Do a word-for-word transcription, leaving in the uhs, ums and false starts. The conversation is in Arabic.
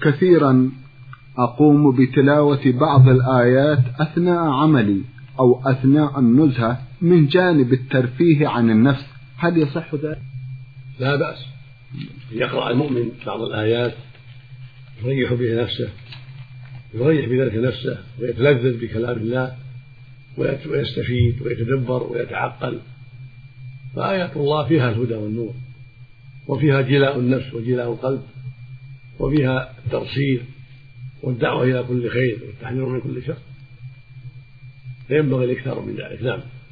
كثيرا أقوم بتلاوة بعض الآيات أثناء عملي أو أثناء النزهة من جانب الترفيه عن النفس، هل يصح ذلك؟ لا بأس يقرأ المؤمن بعض الآيات يريح بها نفسه، يريح بذلك نفسه ويتلذذ بكلام الله ويستفيد ويتدبر ويتعقل. فآيات الله فيها الهدى والنور، وفيها جلاء النفس وجلاء القلب، وفيها التبصير والدعوة إلى كل خير والتحذير من كل شر، فينبغي الإكثار من ذلك. نعم.